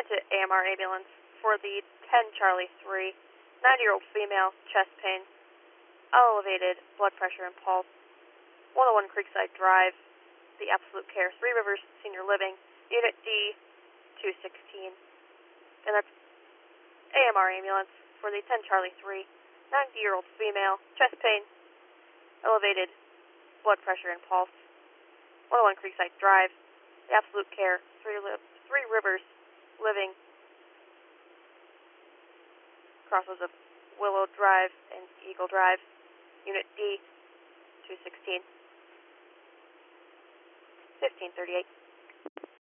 to AMR ambulance for the 10 Charlie 3, 90-year-old female, chest pain, elevated blood pressure and pulse, 101 Creekside Drive, the Absolute Care, Three Rivers Senior Living, Unit D, 216. And that's AMR ambulance for the 10 Charlie 3, 90-year-old female, chest pain, elevated blood pressure and pulse, 101 Creekside Drive, the Absolute Care, Three Rivers Living, crossroads of Willow Drive and Eagle Drive, Unit D, 216, 1538.